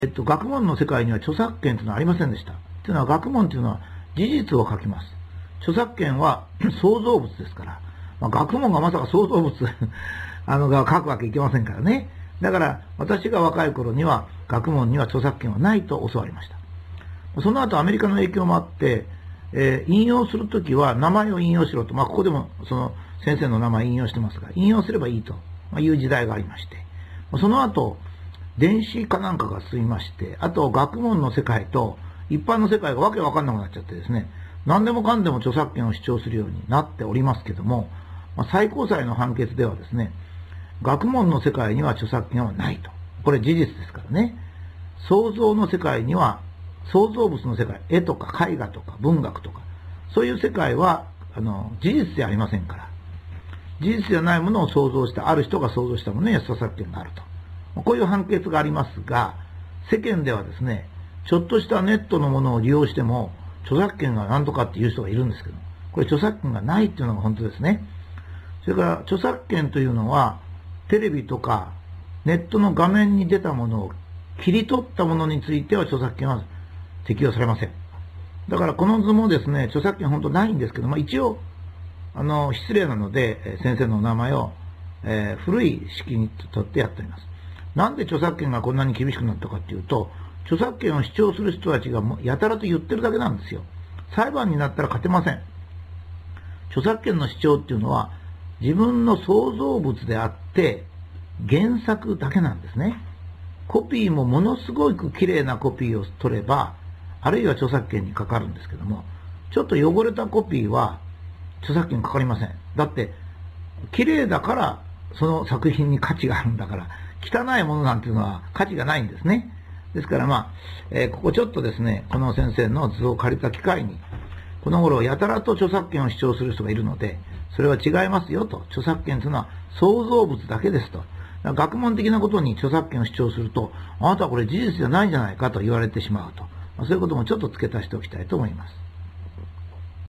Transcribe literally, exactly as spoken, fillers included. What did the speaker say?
えっと、学問の世界には著作権というのはありませんでした。というのは、学問というのは事実を書きます。著作権は創造物ですから、まあ、学問がまさか創造物あのが書くわけいけませんからね。だから、私が若い頃には、学問には著作権はないと教わりました。その後、アメリカの影響もあって、えー、引用するときは名前を引用しろと、まあ、ここでもその先生の名前引用してますが、引用すればいいという時代がありまして、その後、電子化なんかが進みまして、あと学問の世界と一般の世界がわけわかんなくなっちゃってですね、何でもかんでも著作権を主張するようになっておりますけども、まあ、最高裁の判決ではですね、学問の世界には著作権はないと。これ事実ですからね。創造の世界には、創造物の世界、絵とか絵画とか文学とか、そういう世界は、あの、事実ではありませんから。事実じゃないものを創造した、ある人が創造したものには著作権があると。こういう判決がありますが、世間ではですね、ちょっとしたネットのものを利用しても、著作権が何とかっていう人がいるんですけど、これ著作権がないっていうのが本当ですね。それから著作権というのは、テレビとかネットの画面に出たものを切り取ったものについては著作権は適用されません。だからこの図もですね、著作権本当ないんですけども、一応、あの、失礼なので、先生のお名前を、えー、古い式にとってやっております。なんで著作権がこんなに厳しくなったかっていうと、著作権を主張する人たちがやたらと言ってるだけなんですよ。裁判になったら勝てません。著作権の主張っていうのは、自分の創造物であって、原作だけなんですね。コピーもものすごく綺麗なコピーを取れば、あるいは著作権にかかるんですけども、ちょっと汚れたコピーは著作権かかりません。だって、綺麗だからその作品に価値があるんだから、汚いものなんていうのは価値がないんですね。ですからまあ、えー、ここちょっとですね、この先生の図を借りた機会に、この頃やたらと著作権を主張する人がいるので、それは違いますよと。著作権というのは創造物だけですと。学問的なことに著作権を主張すると、あなたはこれ事実じゃないんじゃないかと言われてしまうと。そういうこともちょっと付け足しておきたいと思います。